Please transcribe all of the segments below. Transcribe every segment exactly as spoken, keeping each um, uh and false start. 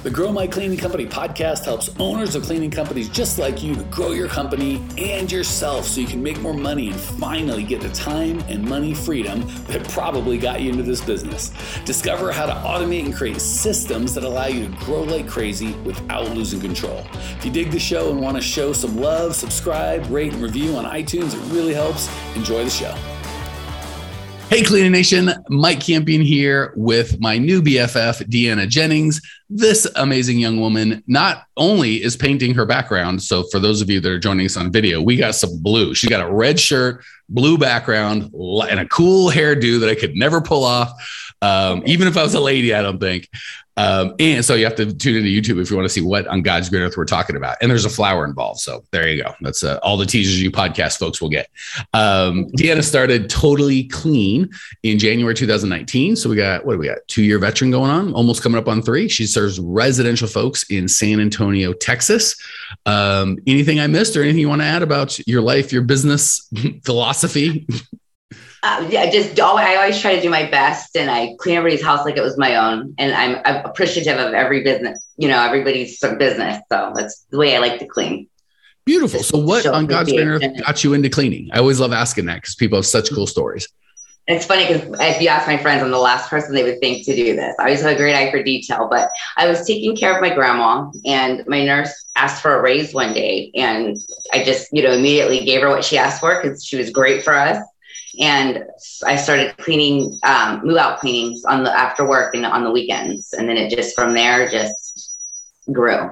The Grow My Cleaning Company podcast helps owners of cleaning companies just like you to grow your company and yourself so you can make more money and finally get the time and money freedom that probably got you into this business. Discover how to automate and create systems that allow you to grow like crazy without losing control. If you dig the show and want to show some love, subscribe, rate, and review on iTunes. It really helps. Enjoy the show. Hey, Cleaning Nation, Mike Campion here with my new B F F, Deanna Jennings. This amazing young woman not only is painting her background, so for those of you that are joining us on video, we got some blue. She got a red shirt, blue background, and a cool hairdo that I could never pull off, um, even if I was a lady, I don't think. Um, and so you have to tune into YouTube if you want to see what on God's green earth we're talking about. And there's a flower involved. So there you go. That's uh, all the teasers you podcast folks will get. Um, Deanna started Totally Clean in January two thousand nineteen. So we got, what do we got? Two year veteran going on, almost coming up on three. She serves residential folks in San Antonio, Texas. Um, anything I missed or anything you want to add about your life, your business philosophy? Uh, yeah, just always, I always try to do my best, and I clean everybody's house like it was my own. And I'm, I'm appreciative of every business, you know, everybody's business. So that's the way I like to clean. Beautiful. So what on God's green earth got you into cleaning? I always love asking that because people have such cool stories. It's funny because if you ask my friends, I'm the last person they would think to do this. I always have a great eye for detail, but I was taking care of my grandma, and my nurse asked for a raise one day, and I just, you know, immediately gave her what she asked for because she was great for us. And I started cleaning, um, move out cleanings on the after work and on the weekends. And then it just from there just grew.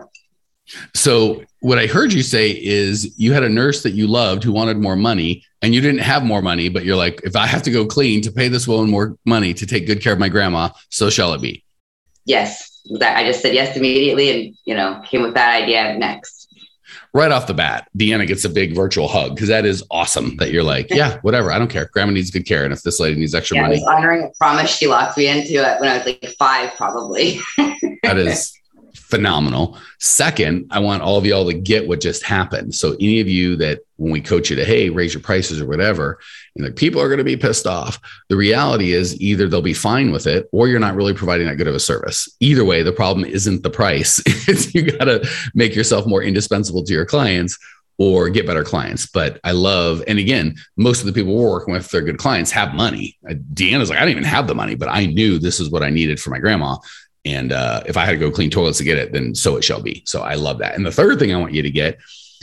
So what I heard you say is you had a nurse that you loved who wanted more money, and you didn't have more money, but you're like, if I have to go clean to pay this woman more money to take good care of my grandma, so shall it be. Yes. That I just said yes immediately, and, you know, came with that idea next. Right off the bat, Deanna gets a big virtual hug because that is awesome that you're like, yeah, whatever. I don't care. Grandma needs good care. And if this lady needs extra yeah, money. I was honoring a promise she locked me into it when I was like five, probably. That is phenomenal. Second, I want all of y'all to get what just happened. So any of you that when we coach you to, hey, raise your prices or whatever, and like people are going to be pissed off. The reality is either they'll be fine with it or you're not really providing that good of a service. Either way, the problem isn't the price. It's you got to make yourself more indispensable to your clients or get better clients. But I love, and again, most of the people we're working with, they're good clients, have money. Uh, Deanna's like, I didn't even have the money, but I knew this is what I needed for my grandma. And uh, if I had to go clean toilets to get it, then so it shall be. So I love that. And the third thing I want you to get,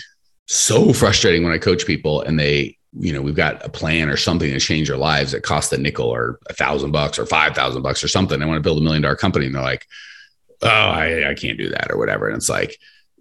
so frustrating when I coach people and they, you know, we've got a plan or something to change their lives that costs a nickel or a thousand bucks or five thousand bucks or something. They want to build a million dollar company. And they're like, oh, I, I can't do that or whatever. And it's like,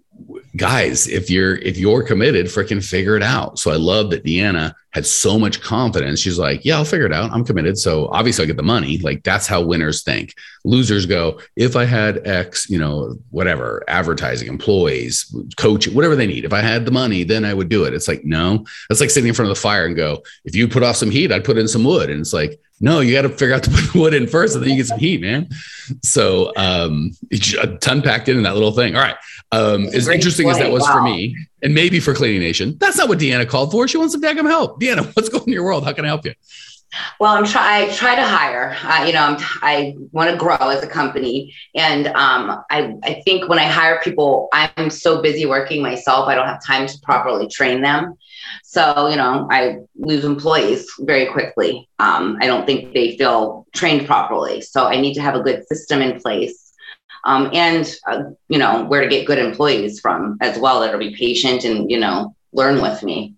guys, if you're, if you're committed, freaking figure it out. So I love that Deanna had so much confidence. She's like, yeah, I'll figure it out. I'm committed. So obviously I get the money. Like that's how winners think. Losers go, if I had X, you know, whatever, advertising, employees, coaching, whatever they need. If I had the money, then I would do it. It's like, no, that's like sitting in front of the fire and go, if you put off some heat, I'd put in some wood. And it's like, no, you got to figure out to put wood in first and then you get some heat, man. So um, a ton packed in in that little thing. All right. Um, as interesting as that was wow. for me and maybe for Cleaning Nation, that's not what Deanna called for. She wants some daggum help. Deanna, what's going on in your world? How can I help you? Well, I'm try. I try to hire. Uh, you know, I'm, I want to grow as a company, and um, I, I think when I hire people, I'm so busy working myself, I don't have time to properly train them. So, you know, I lose employees very quickly. Um, I don't think they feel trained properly. So I need to have a good system in place, um, and uh, you know, where to get good employees from as well that'll be patient and you know learn with me.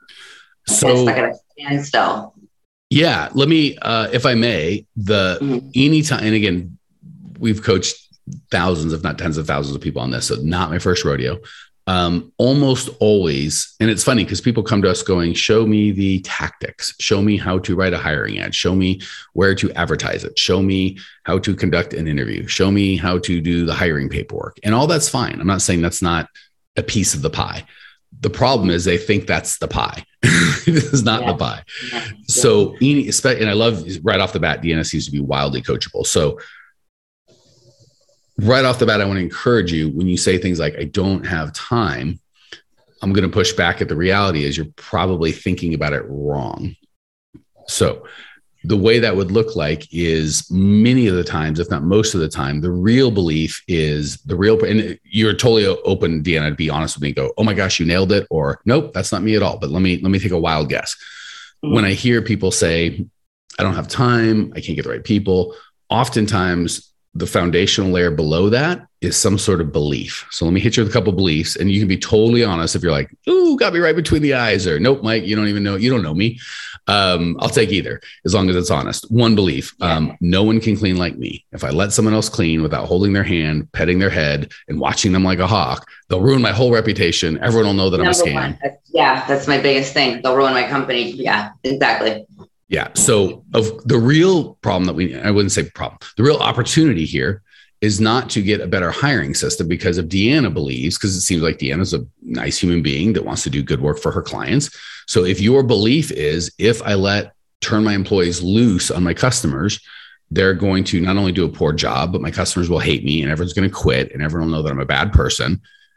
So I gotta stand still. Yeah, let me, uh, if I may, the mm-hmm. anytime, and again, we've coached thousands, if not tens of thousands of people on this, so not my first rodeo. Um, almost always, and it's funny because people come to us going, show me the tactics, show me how to write a hiring ad, show me where to advertise it, show me how to conduct an interview, show me how to do the hiring paperwork. And all that's fine. I'm not saying that's not a piece of the pie. The problem is they think that's the pie. This is not yeah. the pie. Yeah. So, and I love right off the bat, Deanna seems to be wildly coachable. So right off the bat, I want to encourage you when you say things like, I don't have time, I'm going to push back at the reality is you're probably thinking about it wrong. So the way that would look like is many of the times, if not most of the time, the real belief is the real, and you're totally open, Deanna, to be honest with me, go, oh my gosh, you nailed it. Or nope, that's not me at all. But let me, let me take a wild guess. Mm-hmm. When I hear people say, I don't have time, I can't get the right people, oftentimes the foundational layer below that is some sort of belief. So let me hit you with a couple of beliefs, and you can be totally honest if you're like, ooh, got me right between the eyes, or nope, Mike, you don't even know, you don't know me. Um, I'll take either as long as it's honest. One belief, um, no one can clean like me. If I let someone else clean without holding their hand, petting their head, and watching them like a hawk, they'll ruin my whole reputation. Everyone will know that Number I'm a scam. One. Yeah, that's my biggest thing. They'll ruin my company. Yeah, exactly. Yeah. So of the real problem that we, I wouldn't say problem, the real opportunity here is not to get a better hiring system, because if Deanna believes, because it seems like Deanna's a nice human being that wants to do good work for her clients. So if your belief is, if I let turn my employees loose on my customers, they're going to not only do a poor job, but my customers will hate me and everyone's going to quit and everyone will know that I'm a bad person.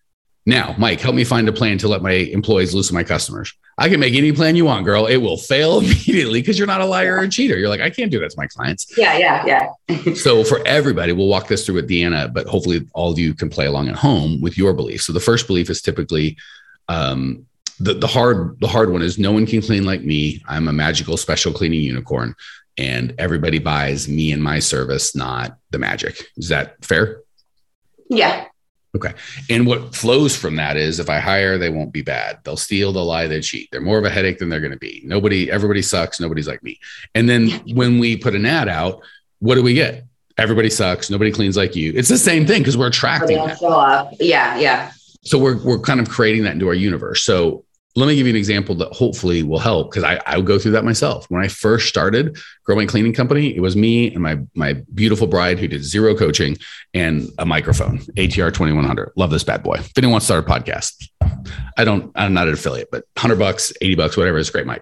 Now, Mike, help me find a plan to let my employees loose on my customers. I can make any plan you want, girl. It will fail immediately because you're not a liar or a cheater. You're like, I can't do that to my clients. Yeah, yeah, yeah. So for everybody, we'll walk this through with Deanna, but hopefully all of you can play along at home with your beliefs. So the first belief is typically um, the, the hard the hard one is no one can clean like me. I'm a magical special cleaning unicorn, and everybody buys me and my service, not the magic. Is that fair? Yeah. Okay. And what flows from that is if I hire, they won't be bad. They'll steal, they'll lie, they cheat. They're more of a headache than they're going to be. Nobody, everybody sucks. Nobody's like me. And then when we put an ad out, what do we get? Everybody sucks. Nobody cleans like you. It's the same thing because we're attracting that. Show up. Yeah. Yeah. So we're, we're kind of creating that into our universe. So let me give you an example that hopefully will help, because I, I would go through that myself. When I first started Grow My Cleaning Company, it was me and my my beautiful bride who did zero coaching and a microphone, A T R twenty-one hundred. Love this bad boy. If anyone wants to start a podcast, I don't, I'm not an affiliate, but one hundred bucks, eighty bucks, whatever, is great mic.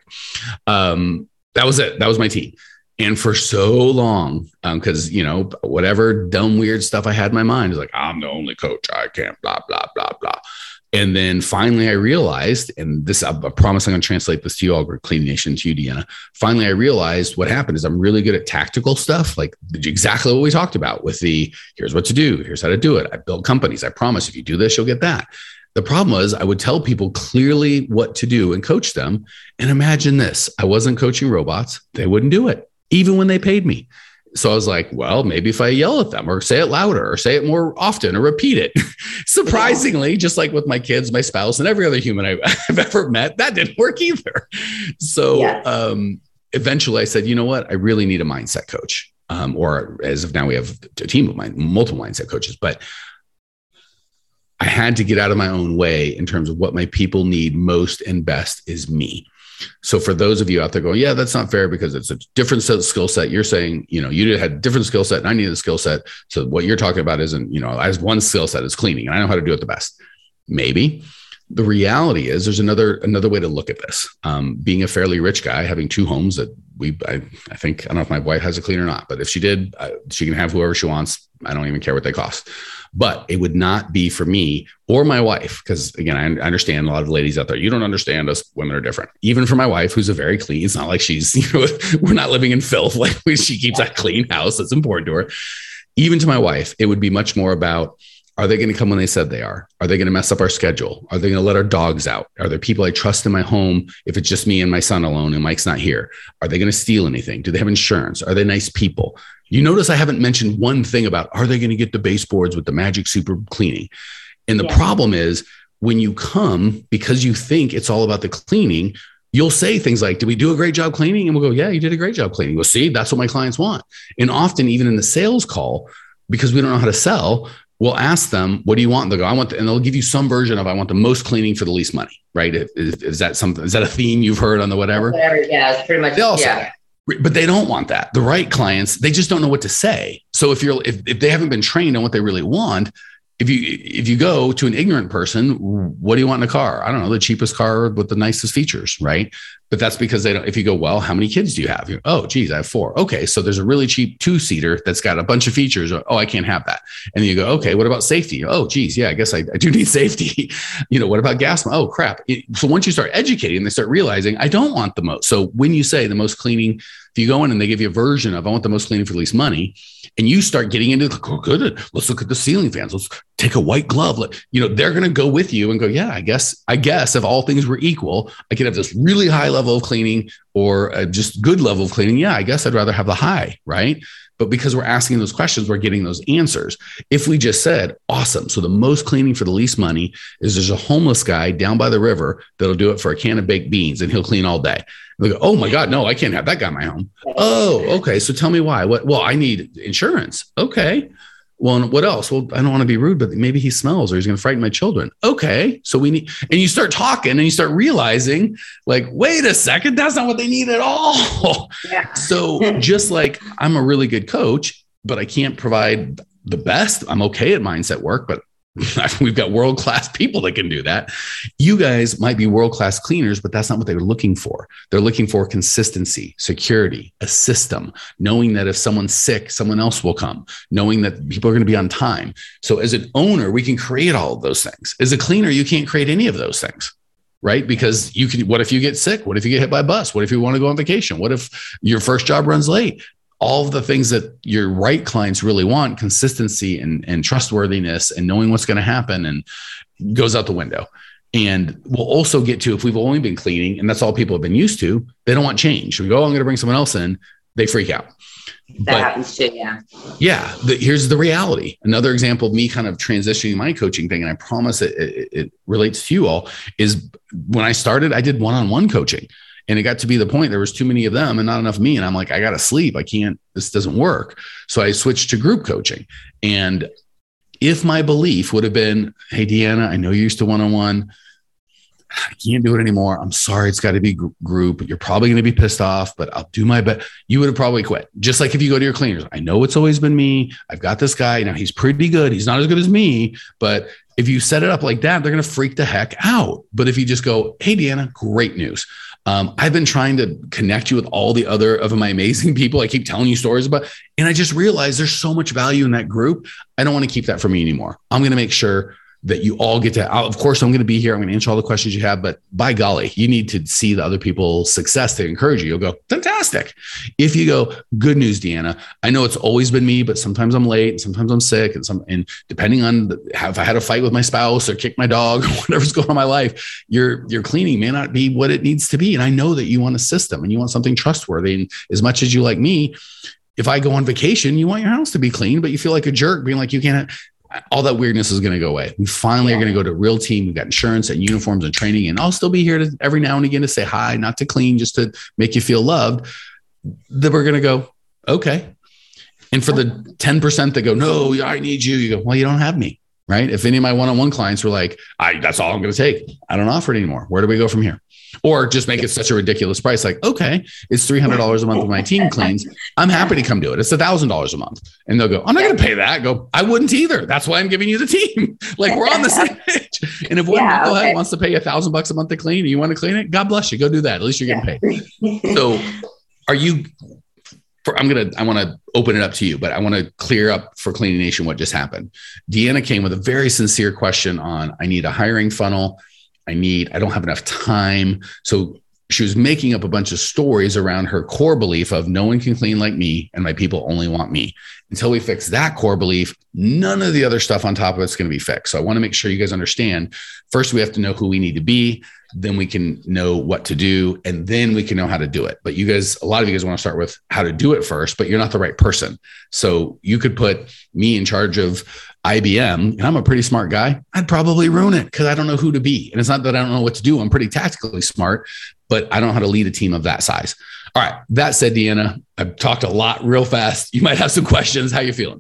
Um, that was it. That was my team. And for so long, because, um, you know, whatever dumb, weird stuff I had in my mind is like, I'm the only coach. I can't, blah, blah, blah, blah. And then finally I realized, and this, I promise I'm going to translate this to you all, Cleaning Nation, to you, Deanna. Finally, I realized what happened is I'm really good at tactical stuff, like exactly what we talked about with the, here's what to do. Here's how to do it. I build companies. I promise if you do this, you'll get that. The problem was I would tell people clearly what to do and coach them. And imagine this, I wasn't coaching robots. They wouldn't do it, even when they paid me. So I was like, well, maybe if I yell at them or say it louder or say it more often or repeat it. Surprisingly, just like with my kids, my spouse, and every other human I've ever met, that didn't work either. So yeah. um, eventually I said, you know what? I really need a mindset coach. Um, or as of now, we have a team of mine, multiple mindset coaches. But I had to get out of my own way in terms of what my people need most and best is me. So for those of you out there going, yeah, that's not fair because it's a different set of skill set. You're saying, you know, you had a different skill set and I needed a skill set. So what you're talking about isn't, you know, I have one skill set is cleaning and I know how to do it the best. Maybe. The reality is there's another, another way to look at this. Um, being a fairly rich guy, having two homes that we, I, I think, I don't know if my wife has a cleaner or not, but if she did, uh, she can have whoever she wants. I don't even care what they cost. But it would not be for me or my wife. Because again, I understand a lot of ladies out there, you don't understand us women are different. Even for my wife, who's a very clean, it's not like she's, you know, we're not living in filth. Like she keeps a clean house. That's important to her. Even to my wife, it would be much more about, are they going to come when they said they are? Are they going to mess up our schedule? Are they going to let our dogs out? Are there people I trust in my home if it's just me and my son alone and Mike's not here? Are they going to steal anything? Do they have insurance? Are they nice people? You notice I haven't mentioned one thing about, are they going to get the baseboards with the Magic Super cleaning? And the yeah. problem is when you come, because you think it's all about the cleaning, you'll say things like, did we do a great job cleaning? And we'll go, yeah, you did a great job cleaning. Well, see, that's what my clients want. And often even in the sales call, because we don't know how to sell, we'll ask them, what do you want? They'll go, I want, the, and they'll give you some version of, I want the most cleaning for the least money, right? Is, is that something, is that a theme you've heard on the whatever? Yeah, it's pretty much, yeah. But they don't want that. The right clients, they just don't know what to say. So if you're, if, if they haven't been trained on what they really want, if you, if you go to an ignorant person, what do you want in a car? I don't know, the cheapest car with the nicest features, right? But that's because they don't, if you go, well, how many kids do you have? You go, oh, geez, I have four. Okay. So there's a really cheap two seater that's got a bunch of features. Oh, I can't have that. And then you go, okay, what about safety? Oh, geez. Yeah, I guess I, I do need safety. You know, what about gas? Oh, crap. It, so once you start educating, they start realizing I don't want the most. So when you say the most cleaning, If you go in and they give you a version of, I want the most cleaning for the least money, and you start getting into, oh, good, let's look at the ceiling fans. Let's take a white glove. Let, you know, they're going to go with you and go, yeah, I guess, I guess if all things were equal, I could have this really high level of cleaning or a just good level of cleaning. Yeah, I guess I'd rather have the high, right? But because we're asking those questions, we're getting those answers. If we just said, awesome, so the most cleaning for the least money is there's a homeless guy down by the river that'll do it for a can of baked beans and he'll clean all day. And they go, oh my God, no, I can't have that guy in my home. Oh, okay. So tell me why. What? Well, I need insurance. Okay. Well, and what else? Well, I don't want to be rude, but maybe he smells or he's going to frighten my children. Okay. So we need, and you start talking and you start realizing like, wait a second, that's not what they need at all. Yeah. So just like I'm a really good coach, but I can't provide the best. I'm okay at mindset work, but we've got world-class people that can do that. You guys might be world-class cleaners, but that's not what they were looking for. They're looking for consistency, security, a system, knowing that if someone's sick, someone else will come, knowing that people are going to be on time. So as an owner, we can create all of those things. As a cleaner, you can't create any of those things, right? Because you can, what if you get sick? What if you get hit by a bus? What if you want to go on vacation? What if your first job runs late? All of the things that your right clients really want, consistency and, and trustworthiness and knowing what's going to happen, and goes out the window. And we'll also get to, if we've only been cleaning and that's all people have been used to, they don't want change. We go, oh, I'm going to bring someone else in. They freak out. That but, happens too. Yeah. Yeah. The, here's the reality. Another example of me kind of transitioning my coaching thing, and I promise it, it, it relates to you all, is when I started, I did one-on-one coaching. And it got to be the point there was too many of them and not enough me. And I'm like, I got to sleep. I can't, this doesn't work. So I switched to group coaching. And if my belief would have been, hey, Deanna, I know you're used to one-on-one. I can't do it anymore. I'm sorry. It's got to be group. You're probably going to be pissed off, but I'll do my best. You would have probably quit. Just like if you go to your cleaners, I know it's always been me. I've got this guy. Now he's pretty good. He's not as good as me, but if you set it up like that, they're going to freak the heck out. But if you just go, hey, Deanna, great news. Um, I've been trying to connect you with all the other of my amazing people I keep telling you stories about. And I just realized there's so much value in that group. I don't want to keep that from me anymore. I'm going to make sure that you all get to, of course, I'm going to be here. I'm going to answer all the questions you have, but by golly, you need to see the other people's success to encourage you. You'll go, fantastic. If you go, good news, Deanna, I know it's always been me, but sometimes I'm late and sometimes I'm sick. And some, and depending on the, if I had a fight with my spouse or kick my dog or whatever's going on in my life, your, your cleaning may not be what it needs to be. And I know that you want a system and you want something trustworthy. And as much as you like me, if I go on vacation, you want your house to be clean, but you feel like a jerk being like, you can't, all that weirdness is going to go away. We finally yeah. are going to go to a real team. We've got insurance and uniforms and training, and I'll still be here to every now and again to say hi, not to clean, just to make you feel loved. Then we're going to go, okay. And for the ten percent that go, no, I need you. You go, well, you don't have me, right? If any of my one-on-one clients were like, I, that's all I'm going to take. I don't offer it anymore. Where do we go from here? Or just make it such a ridiculous price. Like, okay, it's three hundred dollars a month when my team cleans. I'm happy to come do it. It's one thousand dollars a month. And they'll go, I'm not going to pay that. I go, I wouldn't either. That's why I'm giving you the team. Like, we're on the same page. And if one yeah, okay. wants to pay a thousand bucks a month to clean and you want to clean it, God bless you. Go do that. At least you're getting yeah. paid. So are you, for, I'm going to, I want to open it up to you, but I want to clear up for Cleaning Nation what just happened. Deanna came with a very sincere question on, I need a hiring funnel. I need, I don't have enough time. So she was making up a bunch of stories around her core belief of no one can clean like me and my people only want me. Until we fix that core belief, none of the other stuff on top of it's going to be fixed. So I want to make sure you guys understand. First, we have to know who we need to be. Then we can know what to do. And then we can know how to do it. But you guys, a lot of you guys want to start with how to do it first, but you're not the right person. So you could put me in charge of I B M, and I'm a pretty smart guy. I'd probably ruin it because I don't know who to be. And it's not that I don't know what to do. I'm pretty tactically smart, but I don't know how to lead a team of that size. All right. That said, Deanna, I've talked a lot real fast. You might have some questions. How you feeling?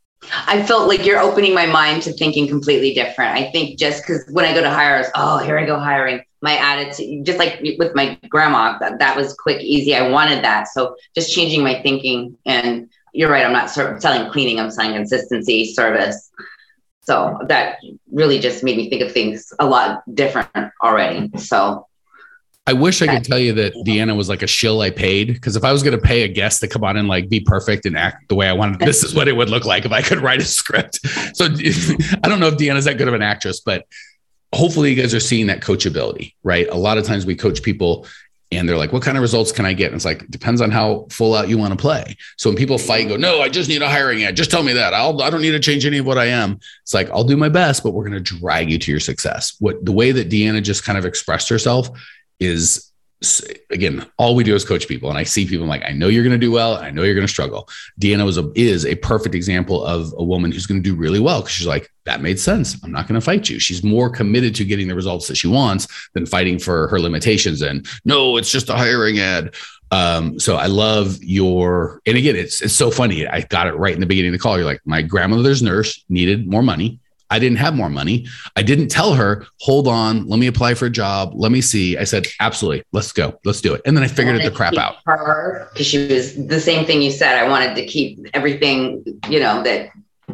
I felt like you're opening my mind to thinking completely different. I think just because when I go to hire, oh, here I go hiring. My attitude, just like with my grandma, that, that was quick, easy. I wanted that. So just changing my thinking. And you're right. I'm not selling cleaning. I'm selling consistency, service. So that really just made me think of things a lot different already. So I wish I could tell you that Deanna was like a shill I paid, because if I was going to pay a guest to come on and like be perfect and act the way I wanted, this is what it would look like if I could write a script. So I don't know if Deanna's that good of an actress, but hopefully you guys are seeing that coachability, right? A lot of times we coach people And they're like, what kind of results can I get? And it's like, it depends on how full out you want to play. So when people fight and go, no, I just need a hiring ad. Just tell me that. I'll, I don't need to change any of what I am. It's like, I'll do my best, but we're going to drag you to your success. What the way that Deanna just kind of expressed herself is, again, all we do is coach people. And I see people, I'm like, I know you're going to do well. I know you're going to struggle. Deanna was a, is a perfect example of a woman who's going to do really well. Cause she's like, that made sense. I'm not going to fight you. She's more committed to getting the results that she wants than fighting for her limitations. And no, it's just a hiring ad. Um, so I love your, and again, it's, it's so funny. I got it right in the beginning of the call. You're like, my grandmother's nurse needed more money. I didn't have more money. I didn't tell her, hold on, let me apply for a job. Let me see. I said, absolutely. Let's go. Let's do it. And then I figured it the crap out. Her, because she was the same thing you said. I wanted to keep everything, you know, that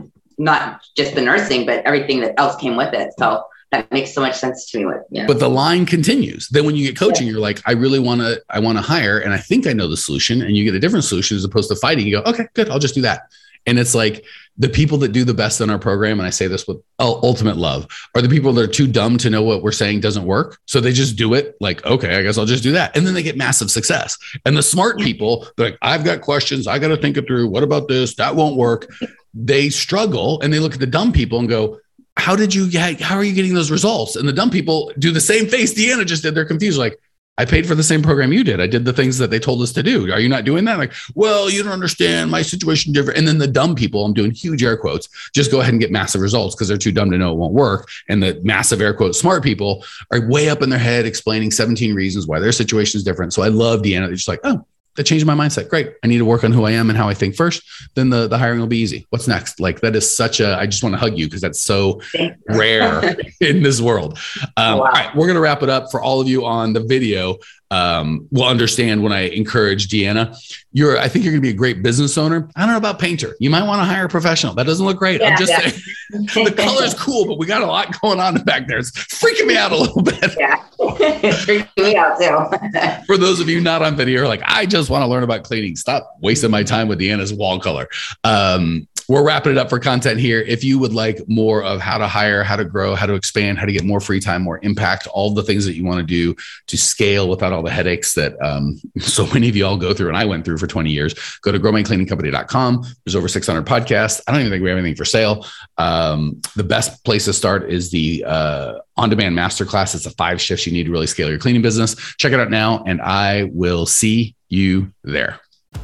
not just the nursing, but everything that else came with it. So that makes so much sense to me. With, you know. But the line continues. Then when you get coaching, yeah. you're like, I really want to, I want to hire. And I think I know the solution. And you get a different solution as opposed to fighting. You go, okay, good. I'll just do that. And it's like the people that do the best in our program, and I say this with ultimate love, are the people that are too dumb to know what we're saying doesn't work. So they just do it like, okay, I guess I'll just do that. And then they get massive success. And the smart people, they're like, I've got questions. I got to think it through. What about this? That won't work. They struggle and they look at the dumb people and go, how did you get, how are you getting those results? And the dumb people do the same face Deanna just did. They're confused. Like, I paid for the same program you did. I did the things that they told us to do. Are you not doing that? Like, well, you don't understand. My situation different. And then the dumb people, I'm doing huge air quotes, just go ahead and get massive results because they're too dumb to know it won't work. And the massive air quotes smart people are way up in their head explaining seventeen reasons why their situation is different. So I love Deanna. They're just like, oh, that changed my mindset. Great. I need to work on who I am and how I think first. Then the, the hiring will be easy. What's next? Like that is such a, I just want to hug you because that's so rare in this world. Um, wow. All right. We're going to wrap it up for all of you on the video. Um, will understand when I encourage Deanna, you're, I think you're going to be a great business owner. I don't know about painter. You might want to hire a professional. That doesn't look great. Yeah, I'm just yeah. saying the color is cool, but we got a lot going on back there. It's freaking me out a little bit. Yeah. It's freaking me out too. For those of you not on video, like, I just want to learn about cleaning. Stop wasting my time with Deanna's wall color. Um, We're wrapping it up for content here. If you would like more of how to hire, how to grow, how to expand, how to get more free time, more impact, all the things that you want to do to scale without all the headaches that um, so many of you all go through and I went through for twenty years, go to grow my cleaning company dot com. There's over six hundred podcasts. I don't even think we have anything for sale. Um, the best place to start is the uh, on-demand masterclass. It's a five shifts you need to really scale your cleaning business. Check it out now, and I will see you there.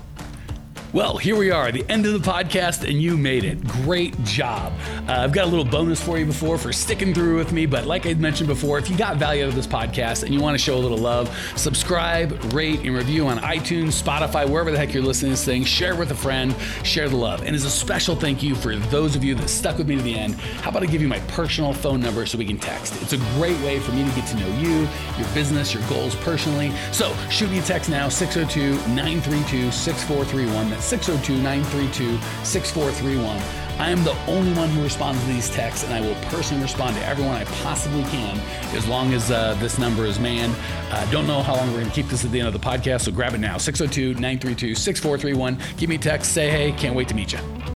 Well, here we are, the end of the podcast, and you made it. Great job. Uh, I've got a little bonus for you before for sticking through with me, but like I mentioned before, if you got value out of this podcast and you want to show a little love, subscribe, rate, and review on iTunes, Spotify, wherever the heck you're listening to this thing. Share with a friend, share the love. And as a special thank you for those of you that stuck with me to the end, how about I give you my personal phone number so we can text? It's a great way for me to get to know you, your business, your goals personally. So shoot me a text now, six oh two, nine three two, six four three one. That's six oh two, nine three two, six four three one. I am the only one who responds to these texts, and I will personally respond to everyone I possibly can as long as uh, this number is manned. Uh, don't know how long we're going to keep this at the end of the podcast, so grab it now. six oh two, nine three two, six four three one. Give me a text, say hey, can't wait to meet you.